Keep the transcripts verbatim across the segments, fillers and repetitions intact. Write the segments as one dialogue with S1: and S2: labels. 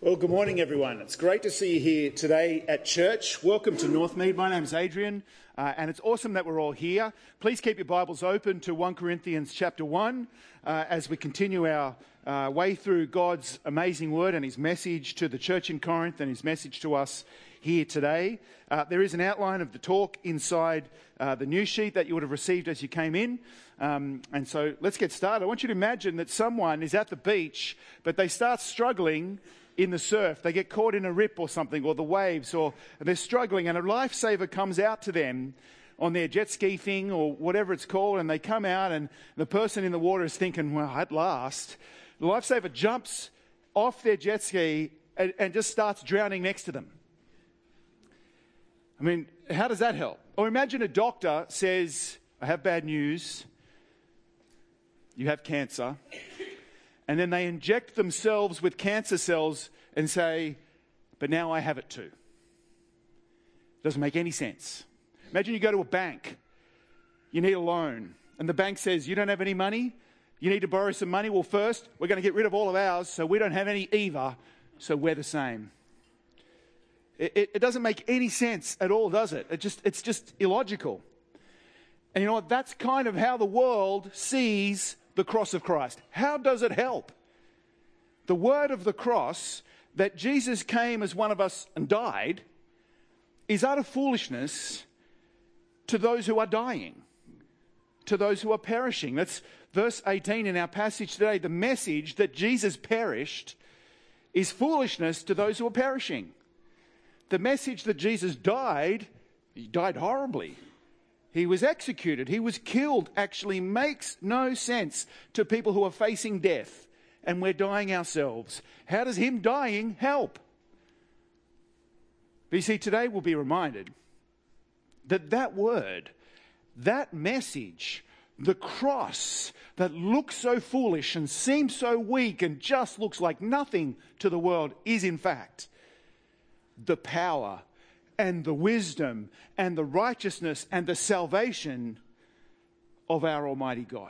S1: Well, good morning, everyone. It's great to see you here today at church. Welcome to Northmead. My name's Adrian, uh, and it's awesome that we're all here. Please keep your Bibles open to First Corinthians chapter one uh, as we continue our uh, way through God's amazing word and his message to the church in Corinth and his message to us here today. Uh, there is an outline of the talk inside uh, the news sheet that you would have received as you came in. Um, and so let's get started. I want you to imagine that someone is at the beach, but they start struggling in the surf. They get caught in a rip or something, or the waves, or they're struggling, and a lifesaver comes out to them on their jet ski thing or whatever it's called, and they come out, and the person in the water is thinking, well, at last. The lifesaver jumps off their jet ski and, and just starts drowning next to them. I mean, how does that help? Or imagine a doctor says, I have bad news. You have cancer. And then they inject themselves with cancer cells and say, but now I have it too. Doesn't make any sense. Imagine you go to a bank. You need a loan. And the bank says, you don't have any money? You need to borrow some money? Well, first, we're going to get rid of all of ours, so we don't have any either, so we're the same. It, it, it doesn't make any sense at all, does it? It just It's just illogical. And you know what? That's kind of how the world sees the cross of Christ. How does it help? The word of the cross, that Jesus came as one of us and died, is utter foolishness to those who are dying, to those who are perishing. That's verse eighteen in our passage today. The message that Jesus perished is foolishness to those who are perishing. The message that Jesus died, he died horribly. He was executed. He was killed. Actually makes no sense to people who are facing death and we're dying ourselves. How does him dying help? But you see, today we'll be reminded that that word, that message, the cross that looks so foolish and seems so weak and just looks like nothing to the world is in fact the power and the wisdom and the righteousness and the salvation of our Almighty God.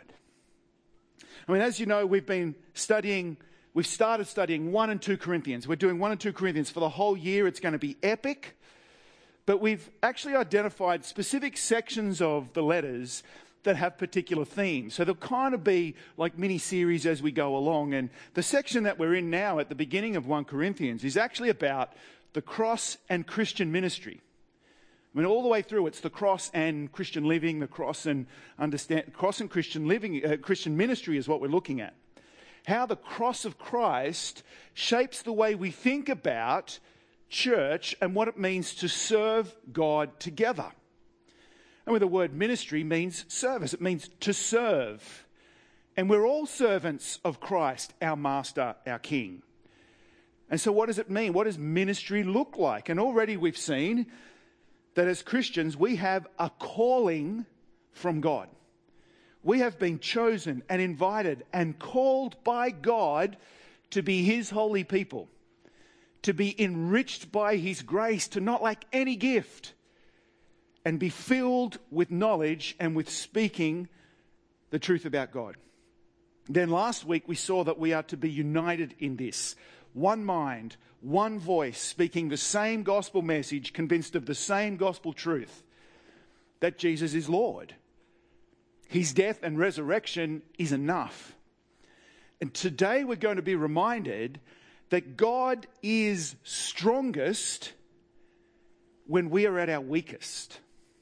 S1: I mean, as you know, we've been studying, we've started studying First and Second Corinthians. We're doing First and Second Corinthians for the whole year. It's going to be epic. But we've actually identified specific sections of the letters that have particular themes. So they'll kind of be like mini-series as we go along. And the section that we're in now at the beginning of First Corinthians is actually about the cross and Christian ministry. I mean, all the way through, it's the cross and Christian living, the cross and understand, cross and Christian living, uh, Christian ministry is what we're looking at. How the cross of Christ shapes the way we think about church and what it means to serve God together. And with the word ministry means service. It means to serve. And we're all servants of Christ, our Master, our King. And so what does it mean? What does ministry look like? And already we've seen that as Christians, we have a calling from God. We have been chosen and invited and called by God to be his holy people, to be enriched by his grace, to not lack any gift, and be filled with knowledge and with speaking the truth about God. Then last week we saw that we are to be united in this. One mind, one voice, speaking the same gospel message, convinced of the same gospel truth, that Jesus is Lord. His death and resurrection is enough. And today we're going to be reminded that God is strongest when we are at our weakest.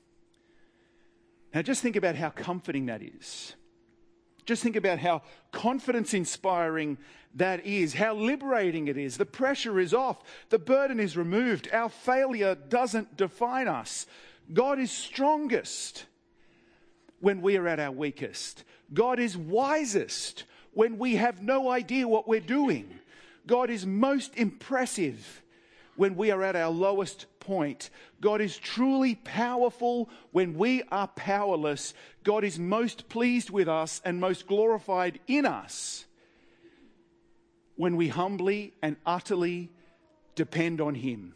S1: Now just think about how comforting that is. Just think about how confidence-inspiring that is, how liberating it is. The pressure is off. The burden is removed. Our failure doesn't define us. God is strongest when we are at our weakest. God is wisest when we have no idea what we're doing. God is most impressive when we are at our lowest point. God is truly powerful when we are powerless. God is most pleased with us and most glorified in us when we humbly and utterly depend on him.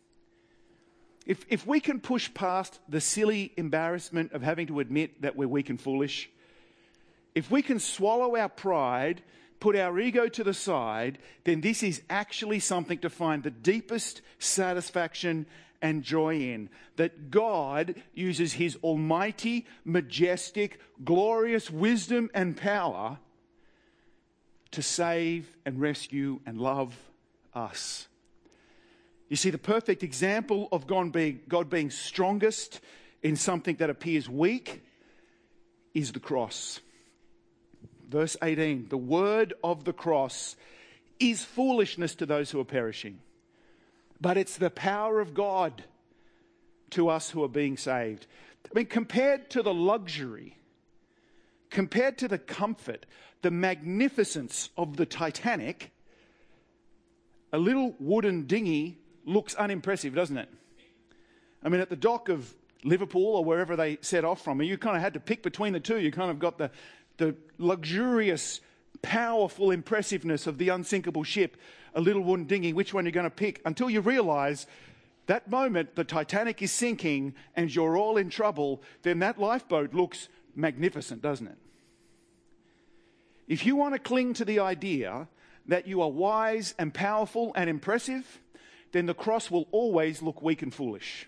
S1: If, if we can push past the silly embarrassment of having to admit that we're weak and foolish, if we can swallow our pride put our ego to the side, then this is actually something to find the deepest satisfaction and joy in. That God uses his almighty, majestic, glorious wisdom and power to save and rescue and love us. You see, the perfect example of God being, God being strongest in something that appears weak is the cross. Verse eighteen, the word of the cross is foolishness to those who are perishing, but it's the power of God to us who are being saved. I mean, compared to the luxury, compared to the comfort, the magnificence of the Titanic, a little wooden dinghy looks unimpressive, doesn't it? I mean, at the dock of Liverpool or wherever they set off from, you kind of had to pick between the two. You kind of got the, the luxurious, powerful impressiveness of the unsinkable ship, a little wooden dinghy. Which one are you going to pick? Until you realize that moment the Titanic is sinking and you're all in trouble, then that lifeboat looks magnificent, doesn't it? If you want to cling to the idea that you are wise and powerful and impressive, then the cross will always look weak and foolish.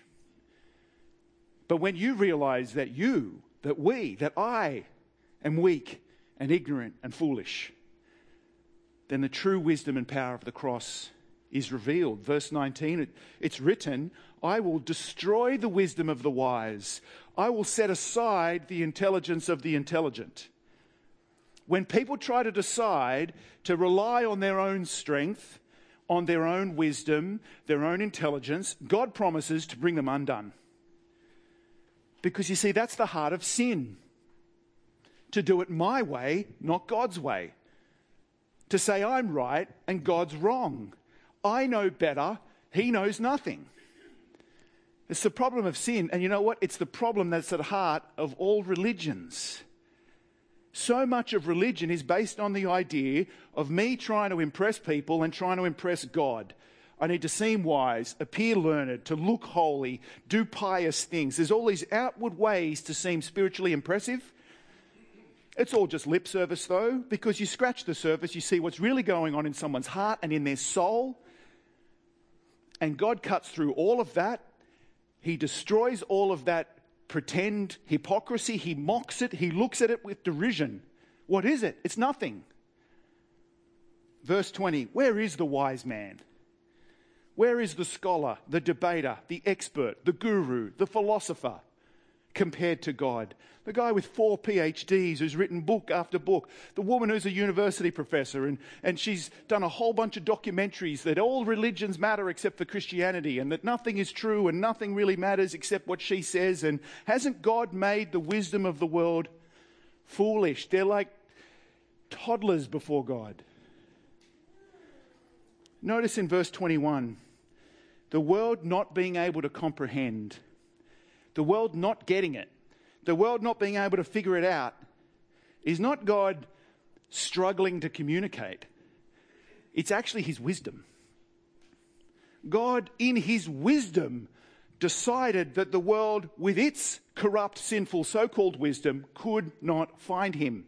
S1: But when you realize that you, that we, that I am weak and ignorant and foolish, then the true wisdom and power of the cross is revealed. Verse nineteen, it, it's written, I will destroy the wisdom of the wise. I will set aside the intelligence of the intelligent. When people try to decide to rely on their own strength, on their own wisdom, their own intelligence, God promises to bring them undone. Because you see, that's the heart of sin. To do it my way, not God's way. To say I'm right and God's wrong. I know better, he knows nothing. It's the problem of sin. And you know what? It's the problem that's at the heart of all religions. So much of religion is based on the idea of me trying to impress people and trying to impress God. I need to seem wise, appear learned, to look holy, do pious things. There's all these outward ways to seem spiritually impressive. It's all just lip service though, because you scratch the surface, you see what's really going on in someone's heart and in their soul. And God cuts through all of that. He destroys all of that pretend hypocrisy. He mocks it. He looks at it with derision. What is it? It's nothing. Verse twenty, where is the wise man? Where is the scholar, the debater, the expert, the guru, the philosopher compared to God? The guy with four P H Ds who's written book after book. The woman who's a university professor and, and she's done a whole bunch of documentaries that all religions matter except for Christianity and that nothing is true and nothing really matters except what she says. And hasn't God made the wisdom of the world foolish? They're like toddlers before God. Notice in verse twenty-one, the world not being able to comprehend, the world not getting it, the world not being able to figure it out, is not God struggling to communicate. It's actually his wisdom. God, in his wisdom, decided that the world, with its corrupt, sinful, so-called wisdom, could not find him.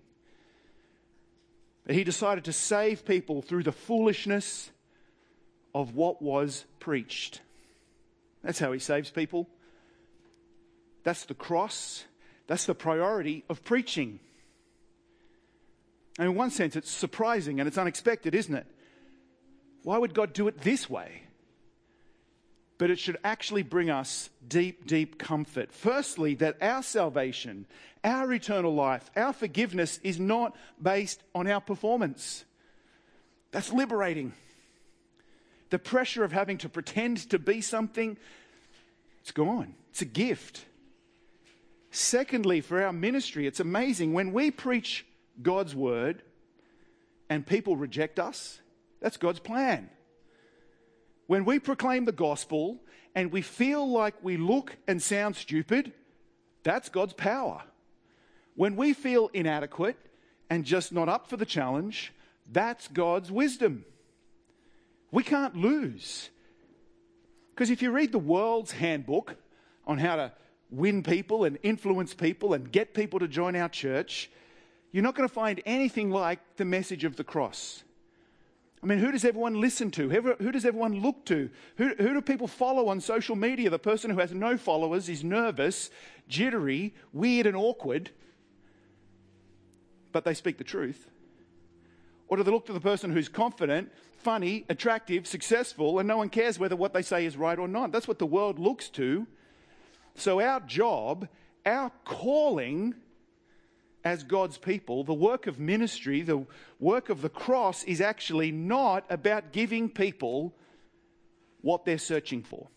S1: He decided to save people through the foolishness of what was preached. That's how he saves people. That's the cross. That's the priority of preaching. And in one sense, it's surprising and it's unexpected, isn't it? Why would God do it this way? But it should actually bring us deep, deep comfort. Firstly, that our salvation, our eternal life, our forgiveness is not based on our performance. That's liberating. The pressure of having to pretend to be something, it's gone. It's a gift. Secondly, for our ministry, it's amazing. When we preach God's word and people reject us, that's God's plan. When we proclaim the gospel and we feel like we look and sound stupid, that's God's power. When we feel inadequate and just not up for the challenge, that's God's wisdom. We can't lose. Because if you read the world's handbook on how to win people and influence people and get people to join our church, you're not going to find anything like the message of the cross. I mean, who does everyone listen to? Who, who does everyone look to? Who, who do people follow on social media? The person who has no followers is nervous, jittery, weird and awkward, but they speak the truth. Or do they look to the person who's confident, funny, attractive, successful, and no one cares whether what they say is right or not? That's what the world looks to. So our job, our calling as God's people, the work of ministry, the work of the cross is actually not about giving people what they're searching for.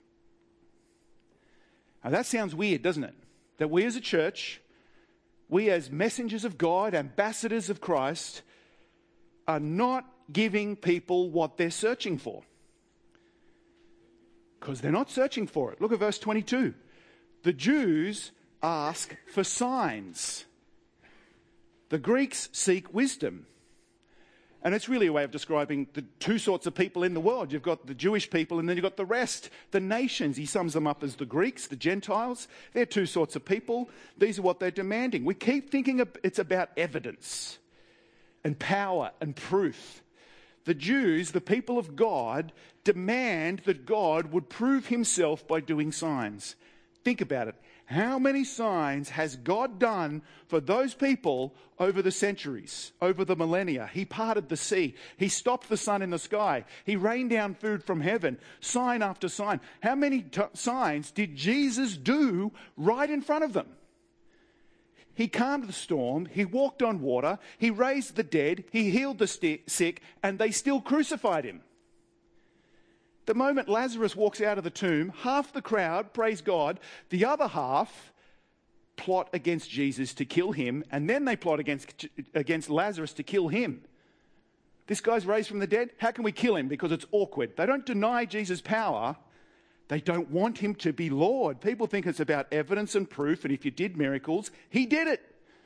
S1: Now that sounds weird, doesn't it? That we as a church, we as messengers of God, ambassadors of Christ, are not giving people what they're searching for. Because they're not searching for it. Look at verse twenty-two. The Jews ask for signs. The Greeks seek wisdom. And it's really a way of describing the two sorts of people in the world. You've got the Jewish people and then you've got the rest, the nations. He sums them up as the Greeks, the Gentiles. They're two sorts of people. These are what they're demanding. We keep thinking it's about evidence and power and proof. The Jews, the people of God, demand that God would prove himself by doing signs. Think about it. How many signs has God done for those people over the centuries, over the millennia? He parted the sea. He stopped the sun in the sky. He rained down food from heaven, sign after sign. How many t- signs did Jesus do right in front of them? He calmed the storm. He walked on water. He raised the dead. He healed the st- sick, and they still crucified him. The moment Lazarus walks out of the tomb, half the crowd praise God, the other half plot against Jesus to kill him, and then they plot against, against Lazarus to kill him. This guy's raised from the dead. How can we kill him? Because it's awkward. They don't deny Jesus' power. They don't want him to be Lord. People think it's about evidence and proof, and if you did miracles, he did it.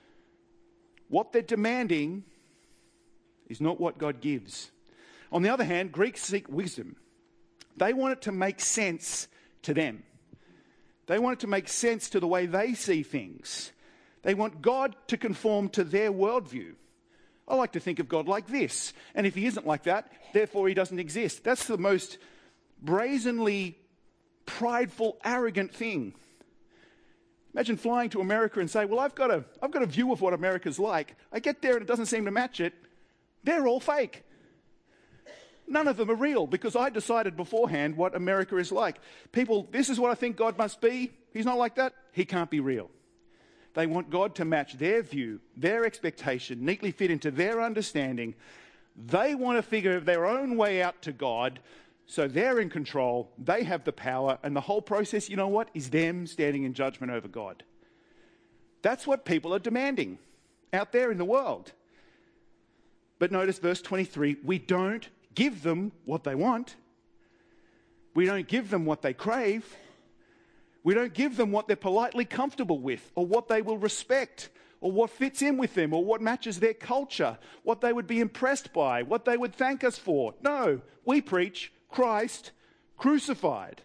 S1: What they're demanding is not what God gives. On the other hand, Greeks seek wisdom. They want it to make sense to them. They want it to make sense to the way they see things. They want God to conform to their worldview. I like to think of God like this. And if he isn't like that, therefore he doesn't exist. That's the most brazenly prideful, arrogant thing. Imagine flying to America and say, well, I've got a, I've got a view of what America's like. I get there and it doesn't seem to match it. They're all fake. None of them are real because I decided beforehand what America is like. People, this is what I think God must be. He's not like that. He can't be real. They want God to match their view, their expectation, neatly fit into their understanding. They want to figure their own way out to God, so they're in control, they have the power, and the whole process, you know what, is them standing in judgment over God. That's what people are demanding out there in the world. But notice verse twenty-three, we don't give them what they want. We don't give them what they crave. We don't give them what they're politely comfortable with, or what they will respect, or what fits in with them, or what matches their culture, what they would be impressed by, what they would thank us for. No, we preach Christ crucified.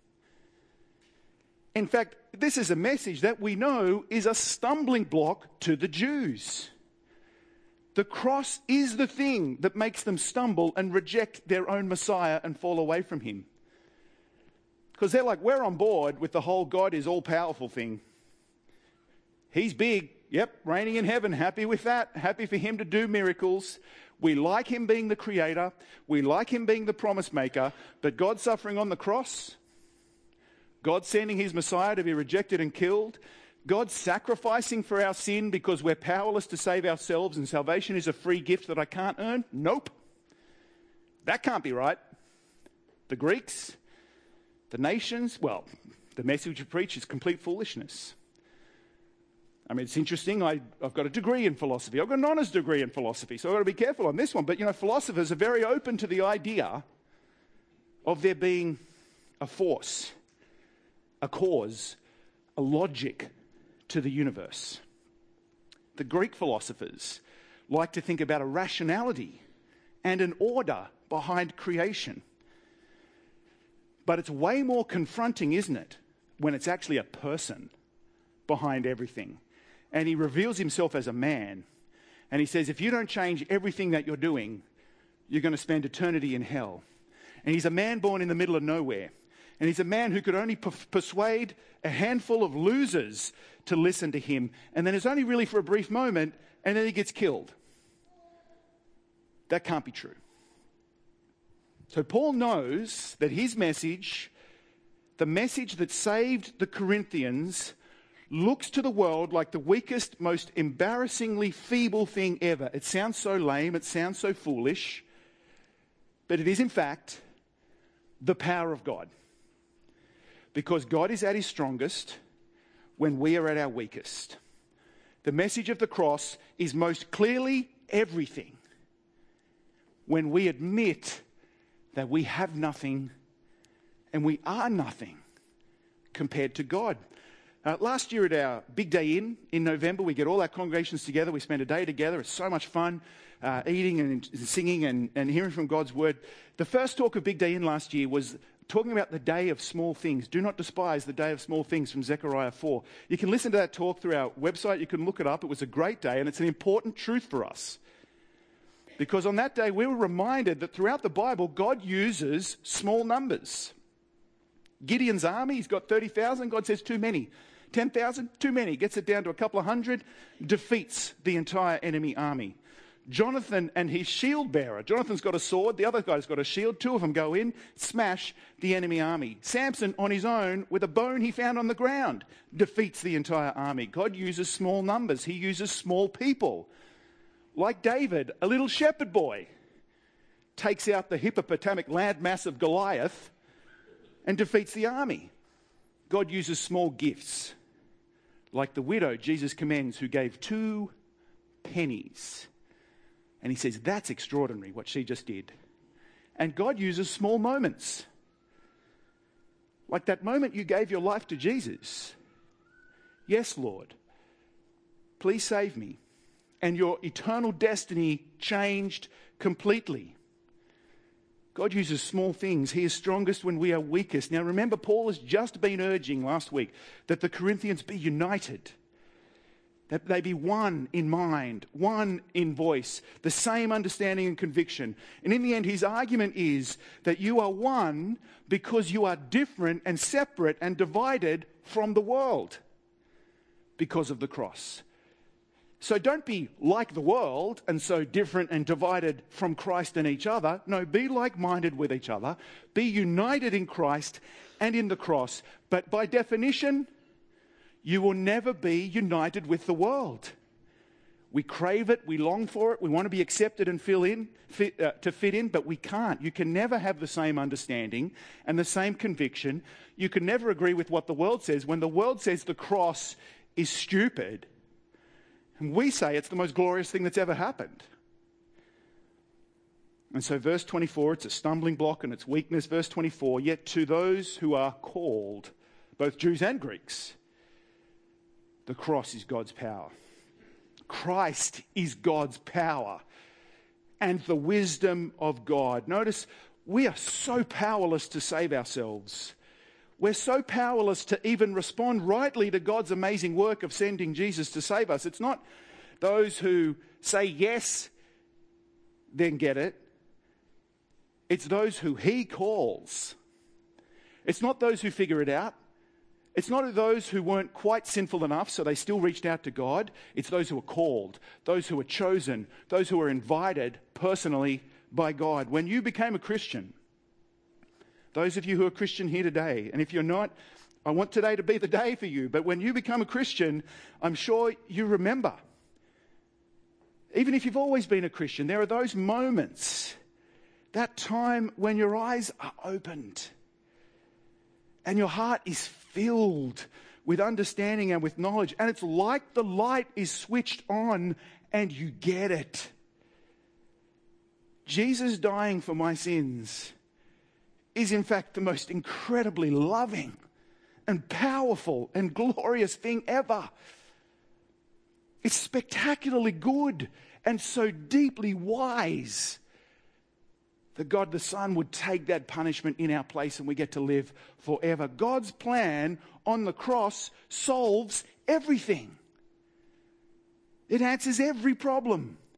S1: In fact, this is a message that we know is a stumbling block to the Jews. The cross is the thing that makes them stumble and reject their own Messiah and fall away from him. Because they're like, we're on board with the whole God is all-powerful thing. He's big. Yep, reigning in heaven. Happy with that. Happy for him to do miracles. We like him being the creator. We like him being the promise maker. But God suffering on the cross, God sending his Messiah to be rejected and killed, God sacrificing for our sin because we're powerless to save ourselves and salvation is a free gift that I can't earn? Nope. That can't be right. The Greeks, the nations, well, the message you preach is complete foolishness. I mean, it's interesting. I, I've got a degree in philosophy. I've got an honours degree in philosophy, so I've got to be careful on this one. But, you know, philosophers are very open to the idea of there being a force, a cause, a logic to the universe. The Greek philosophers like to think about a rationality and an order behind creation. But it's way more confronting, isn't it, when it's actually a person behind everything. And he reveals himself as a man, And he says, if you don't change everything that you're doing, you're going to spend eternity in hell. And he's a man born in the middle of nowhere. And he's a man who could only per- persuade a handful of losers to listen to him. And then it's only really for a brief moment, and then he gets killed. That can't be true. So Paul knows that his message, the message that saved the Corinthians, looks to the world like the weakest, most embarrassingly feeble thing ever. It sounds so lame, it sounds so foolish, but it is in fact the power of God. Because God is at his strongest when we are at our weakest. The message of the cross is most clearly everything when we admit that we have nothing and we are nothing compared to God. Uh, last year at our Big Day In, in November, we get all our congregations together. We spend a day together. It's so much fun, uh, eating and singing and, and hearing from God's word. The first talk of Big Day In last year was talking about the day of small things. Do not despise the day of small things from Zechariah four. You can listen to that talk through our website. You can look it up. It was a great day, and it's an important truth for us. Because on that day, we were reminded that throughout the Bible, God uses small numbers. Gideon's army, he's got thirty thousand. God says, too many. ten thousand, too many. Gets it down to a couple of hundred, defeats the entire enemy army. Jonathan and his shield bearer. Jonathan's got a sword, the other guy's got a shield. Two of them go in, smash the enemy army. Samson, on his own, with a bone he found on the ground, defeats the entire army. God uses small numbers. He uses small people. Like David, a little shepherd boy, takes out the hippopotamic landmass of Goliath and defeats the army. God uses small gifts, like the widow Jesus commends who gave two pennies. And he says, that's extraordinary what she just did. And God uses small moments, like that moment you gave your life to Jesus. Yes, Lord, please save me. And your eternal destiny changed completely. God uses small things. He is strongest when we are weakest. Now remember, Paul has just been urging last week that the Corinthians be united, that they be one in mind, one in voice, the same understanding and conviction. And in the end, his argument is that you are one because you are different and separate and divided from the world because of the cross. So don't be like the world and so different and divided from Christ and each other. No, be like-minded with each other. Be united in Christ and in the cross. But by definition, you will never be united with the world. We crave it, we long for it, we want to be accepted and fill in, fit, uh, to fit in, but we can't. You can never have the same understanding and the same conviction. You can never agree with what the world says. When the world says the cross is stupid, and we say it's the most glorious thing that's ever happened. And so verse twenty-four, it's a stumbling block and it's weakness. Verse twenty-four, yet to those who are called, both Jews and Greeks, the cross is God's power. Christ is God's power and the wisdom of God. Notice, we are so powerless to save ourselves. We're so powerless to even respond rightly to God's amazing work of sending Jesus to save us. It's not those who say yes, then get it. It's those who he calls. It's not those who figure it out. It's not those who weren't quite sinful enough, so they still reached out to God. It's those who are called, those who are chosen, those who are invited personally by God. When you became a Christian, those of you who are Christian here today, and if you're not, I want today to be the day for you. But when you become a Christian, I'm sure you remember. Even if you've always been a Christian, there are those moments, that time when your eyes are opened and your heart is filled with understanding and with knowledge. And it's like the light is switched on and you get it. Jesus dying for my sins is in fact the most incredibly loving and powerful and glorious thing ever. It's spectacularly good and so deeply wise that God the Son would take that punishment in our place and we get to live forever. God's plan on the cross solves everything. It answers every problem.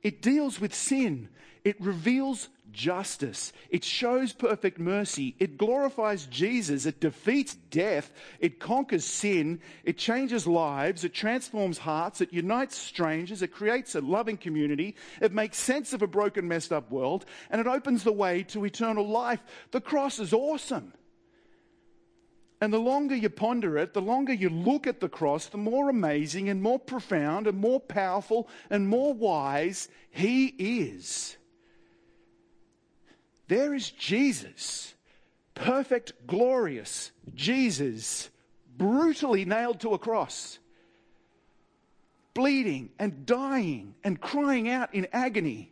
S1: It deals with sin. It reveals justice. It shows perfect mercy. It glorifies Jesus. It defeats death. It conquers sin. It changes lives. It transforms hearts. It unites strangers. It creates a loving community. It makes sense of a broken, messed up world. And it opens the way to eternal life. The cross is awesome. And the longer you ponder it, the longer you look at the cross, the more amazing and more profound and more powerful and more wise he is. There is Jesus, perfect, glorious Jesus, brutally nailed to a cross, bleeding and dying and crying out in agony.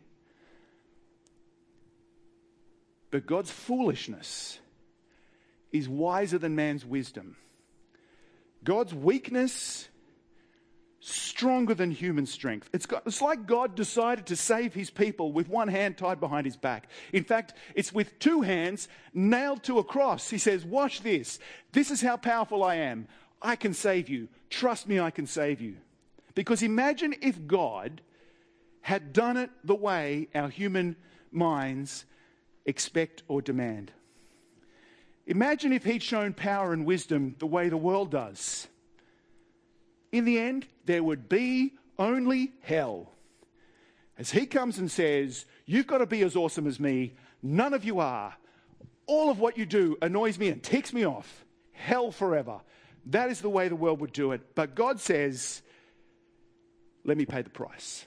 S1: But God's foolishness is wiser than man's wisdom. God's weakness, stronger than human strength. It's, got, it's like God decided to save his people with one hand tied behind his back. In fact, it's with two hands nailed to a cross. He says, watch this. This is how powerful I am. I can save you. Trust me, I can save you. Because imagine if God had done it the way our human minds expect or demand. Imagine if he'd shown power and wisdom the way the world does. In the end, there would be only hell. As he comes and says, you've got to be as awesome as me. None of you are. All of what you do annoys me and ticks me off. Hell forever. That is the way the world would do it. But God says, let me pay the price.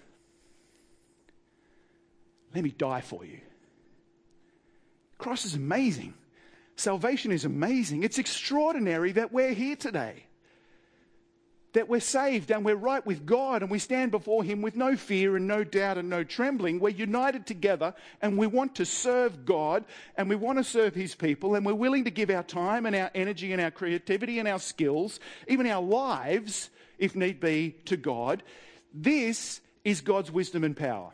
S1: Let me die for you. Cross is amazing. Salvation is amazing. It's extraordinary that we're here today. That we're saved and we're right with God and we stand before him with no fear and no doubt and no trembling. We're united together and we want to serve God and we want to serve his people and we're willing to give our time and our energy and our creativity and our skills, even our lives, if need be, to God. This is God's wisdom and power.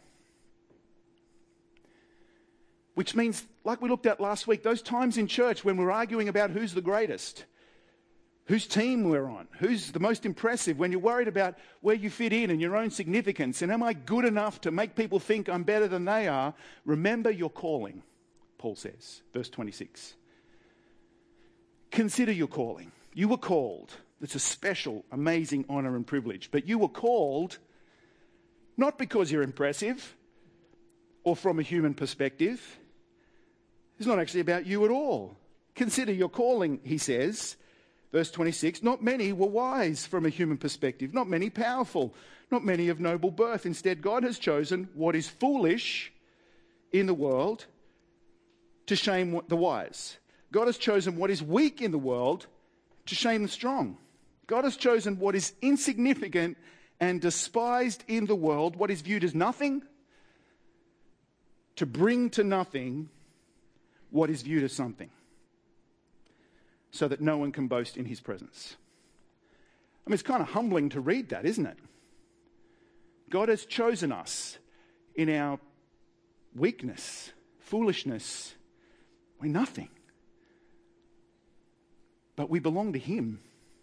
S1: Which means, like we looked at last week, those times in church when we're arguing about who's the greatest, whose team we're on, who's the most impressive, when you're worried about where you fit in and your own significance, and am I good enough to make people think I'm better than they are, remember your calling, Paul says, verse twenty-six. Consider your calling. You were called. It's a special, amazing honor and privilege, but you were called not because you're impressive or from a human perspective. It's not actually about you at all. Consider your calling, he says. Verse twenty-six, not many were wise from a human perspective, not many powerful, not many of noble birth. Instead, God has chosen what is foolish in the world to shame the wise. God has chosen what is weak in the world to shame the strong. God has chosen what is insignificant and despised in the world, what is viewed as nothing, to bring to nothing what is viewed as something, so that no one can boast in his presence. I mean, it's kind of humbling to read that, isn't it? God has chosen us in our weakness, foolishness. We're nothing. But we belong to him.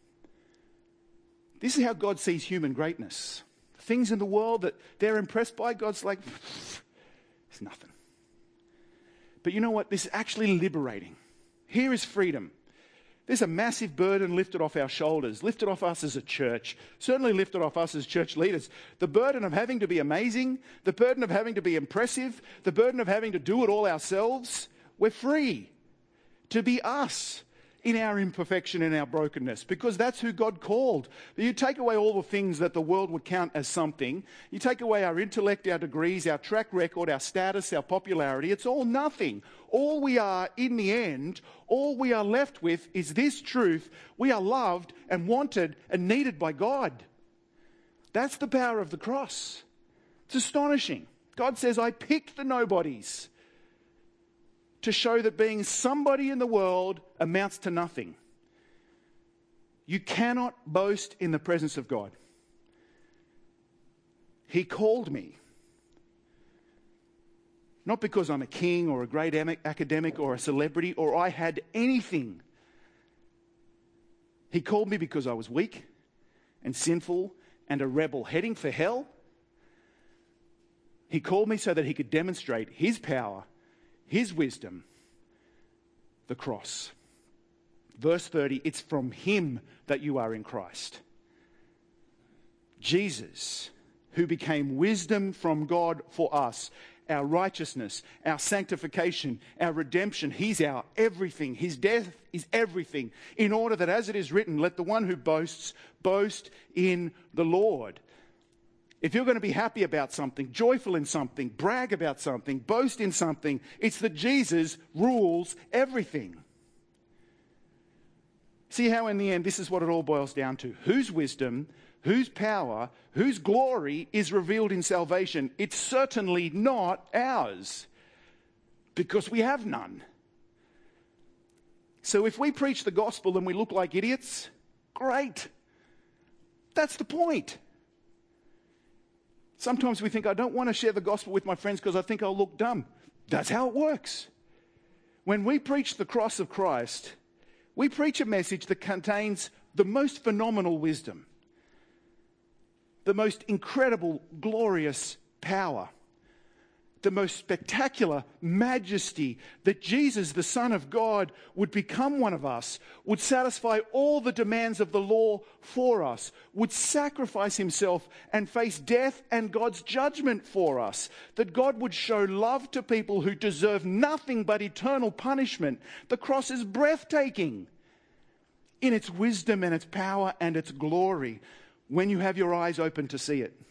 S1: This is how God sees human greatness. Things in the world that they're impressed by, God's like, it's nothing. But you know what? This is actually liberating. Here is freedom. There's a massive burden lifted off our shoulders, lifted off us as a church, certainly lifted off us as church leaders. The burden of having to be amazing, the burden of having to be impressive, the burden of having to do it all ourselves. We're free to be us in our imperfection and our brokenness, because that's who God called. You take away all the things that the world would count as something. You take away our intellect, our degrees, our track record, our status, our popularity. It's all nothing. All we are in the end, all we are left with is this truth. We are loved and wanted and needed by God. That's the power of the cross. It's astonishing. God says, I picked the nobodies to show that being somebody in the world amounts to nothing. You cannot boast in the presence of God. He called me. Not because I'm a king or a great academic or a celebrity or I had anything. He called me because I was weak and sinful and a rebel heading for hell. He called me so that he could demonstrate his power, his wisdom, the cross. Verse thirty, it's from him that you are in Christ. Jesus, who became wisdom from God for us, our righteousness, our sanctification, our redemption. He's our everything. His death is everything. In order that, as it is written, let the one who boasts, boast in the Lord. If you're going to be happy about something, joyful in something, brag about something, boast in something, it's that Jesus rules everything. See how in the end, this is what it all boils down to. Whose wisdom, whose power, whose glory is revealed in salvation? It's certainly not ours, because we have none. So if we preach the gospel and we look like idiots, great. That's the point. Sometimes we think, I don't want to share the gospel with my friends because I think I'll look dumb. That's how it works. When we preach the cross of Christ, we preach a message that contains the most phenomenal wisdom, the most incredible, glorious power, the most spectacular majesty, that Jesus, the Son of God, would become one of us, would satisfy all the demands of the law for us, would sacrifice himself and face death and God's judgment for us, that God would show love to people who deserve nothing but eternal punishment. The cross is breathtaking in its wisdom and its power and its glory when you have your eyes open to see it.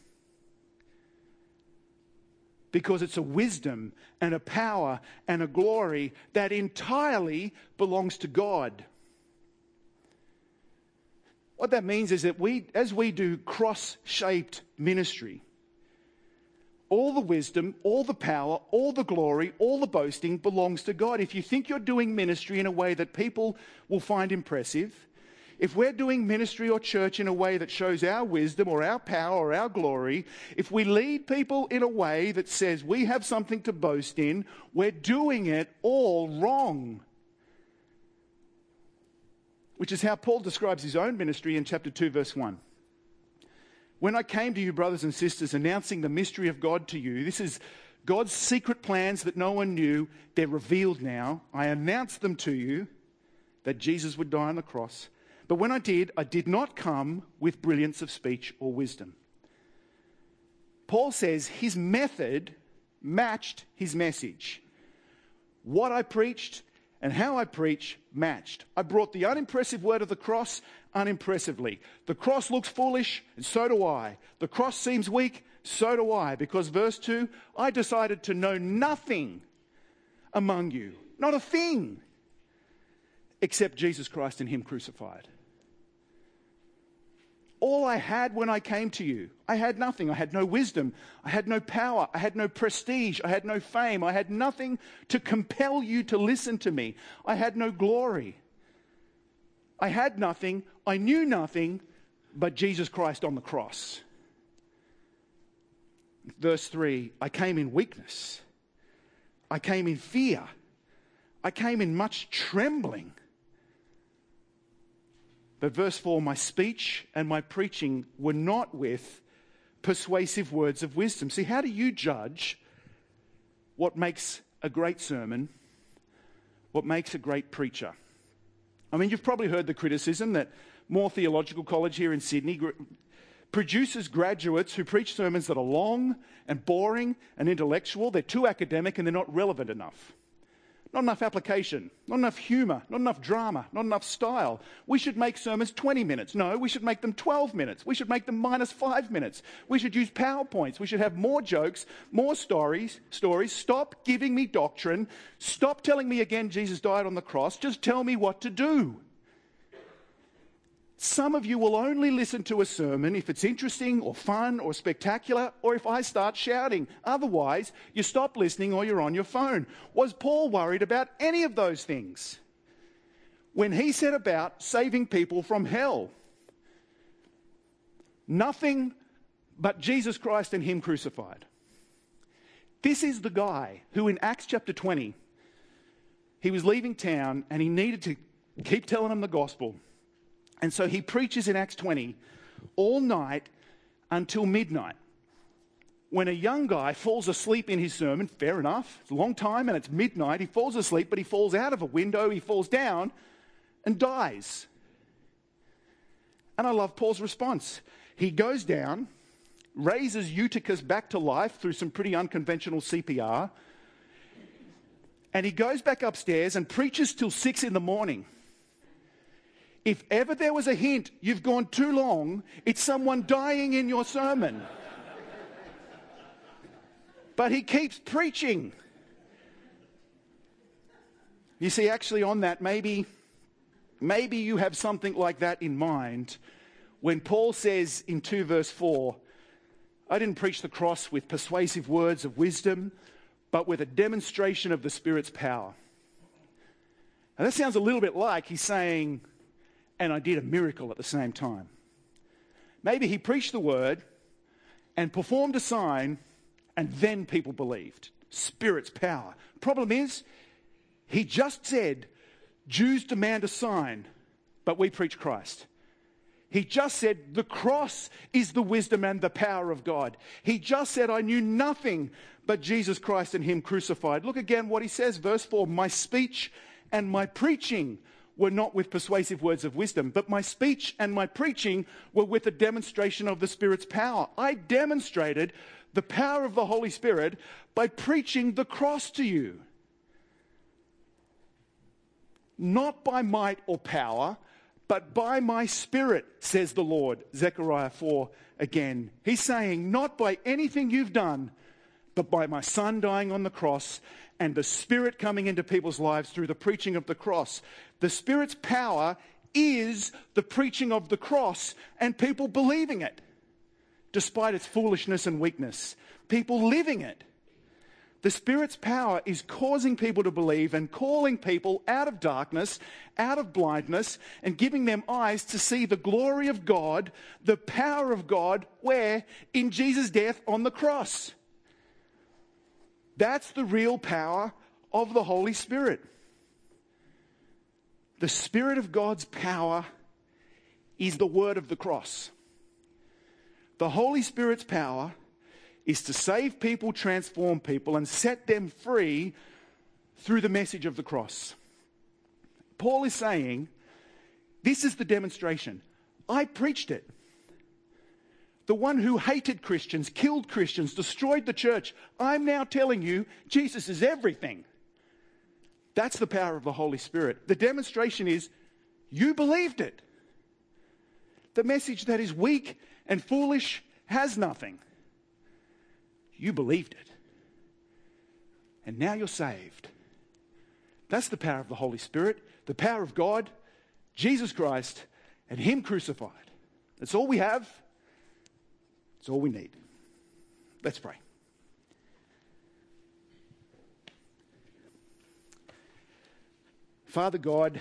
S1: Because it's a wisdom and a power and a glory that entirely belongs to God. What that means is that we, as we do cross-shaped ministry, all the wisdom, all the power, all the glory, all the boasting belongs to God. If you think you're doing ministry in a way that people will find impressive, if we're doing ministry or church in a way that shows our wisdom or our power or our glory, if we lead people in a way that says we have something to boast in, we're doing it all wrong. Which is how Paul describes his own ministry in chapter two, verse one. When I came to you, brothers and sisters, announcing the mystery of God to you, this is God's secret plans that no one knew. They're revealed now. I announced them to you, that Jesus would die on the cross. But when I did, I did not come with brilliance of speech or wisdom. Paul says his method matched his message. What I preached and how I preach matched. I brought the unimpressive word of the cross unimpressively. The cross looks foolish, and so do I. The cross seems weak, so do I. Because verse two, I decided to know nothing among you, not a thing, except Jesus Christ and him crucified. All I had when I came to you, I had nothing. I had no wisdom. I had no power. I had no prestige. I had no fame. I had nothing to compel you to listen to me. I had no glory. I had nothing. I knew nothing but Jesus Christ on the cross. Verse three, I came in weakness. I came in fear. I came in much trembling. But verse four, my speech and my preaching were not with persuasive words of wisdom. See, how do you judge what makes a great sermon, what makes a great preacher? I mean, you've probably heard the criticism that Moore Theological College here in Sydney gr- produces graduates who preach sermons that are long and boring and intellectual. They're too academic and they're not relevant enough. Not enough application, not enough humour, not enough drama, not enough style. We should make sermons twenty minutes. No, we should make them twelve minutes. We should make them minus five minutes. We should use PowerPoints. We should have more jokes, more stories. Stories. Stop giving me doctrine. Stop telling me again Jesus died on the cross. Just tell me what to do. Some of you will only listen to a sermon if it's interesting or fun or spectacular or if I start shouting. Otherwise, you stop listening or you're on your phone. Was Paul worried about any of those things when he set about saving people from hell? Nothing but Jesus Christ and him crucified. This is the guy who in Acts chapter twenty, he was leaving town and he needed to keep telling them the gospel. And so he preaches in Acts twenty all night until midnight. when a young guy falls asleep in his sermon. Fair enough. It's a long time and it's midnight. He falls asleep, but he falls out of a window. He falls down and dies. And I love Paul's response. He goes down, raises Eutychus back to life through some pretty unconventional C P R, and he goes back upstairs and preaches till six in the morning. If ever there was a hint you've gone too long, it's someone dying in your sermon. But he keeps preaching. You see, actually on that, maybe, maybe you have something like that in mind when Paul says in two verse four, I didn't preach the cross with persuasive words of wisdom, but with a demonstration of the Spirit's power. And that sounds a little bit like he's saying, and I did a miracle at the same time. Maybe he preached the word and performed a sign, and then people believed. Spirit's power. Problem is, he just said, Jews demand a sign, but we preach Christ. He just said, the cross is the wisdom and the power of God. He just said, I knew nothing but Jesus Christ and him crucified. Look again what he says, verse four, my speech and my preaching were not with persuasive words of wisdom, but my speech and my preaching were with a demonstration of the Spirit's power. I demonstrated the power of the Holy Spirit by preaching the cross to you. Not by might or power, but by my Spirit, says the Lord. Zechariah four again. He's saying, not by anything you've done, but by my Son dying on the cross and the Spirit coming into people's lives through the preaching of the cross. The Spirit's power is the preaching of the cross and people believing it, despite its foolishness and weakness. People living it. The Spirit's power is causing people to believe and calling people out of darkness, out of blindness, and giving them eyes to see the glory of God, the power of God, where? In Jesus' death on the cross. That's the real power of the Holy Spirit. The Spirit of God's power is the word of the cross. The Holy Spirit's power is to save people, transform people, and set them free through the message of the cross. Paul is saying, this is the demonstration. I preached it. The one who hated Christians, killed Christians, destroyed the church. I'm now telling you, Jesus is everything. That's the power of the Holy Spirit. The demonstration is, you believed it. The message that is weak and foolish has nothing. You believed it. And now you're saved. That's the power of the Holy Spirit, the power of God, Jesus Christ, and him crucified. That's all we have. It's all we need. Let's pray. Father God,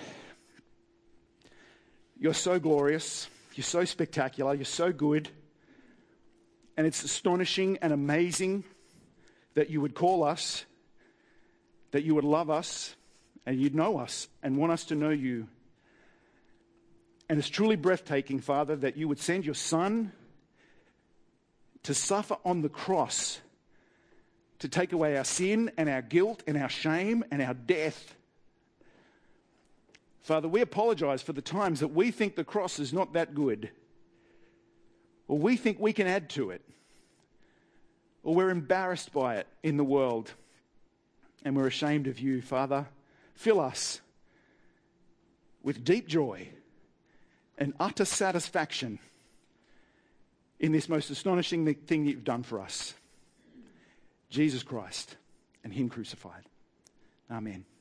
S1: you're so glorious. You're so spectacular. You're so good. And it's astonishing and amazing that you would call us, that you would love us, and you'd know us and want us to know you. And it's truly breathtaking, Father, that you would send your Son to suffer on the cross to take away our sin and our guilt and our shame and our death. Father, we apologize for the times that we think the cross is not that good, or we think we can add to it, or we're embarrassed by it in the world, and we're ashamed of you. Father, fill us with deep joy and utter satisfaction in this most astonishing thing that you've done for us, Jesus Christ and him crucified. Amen.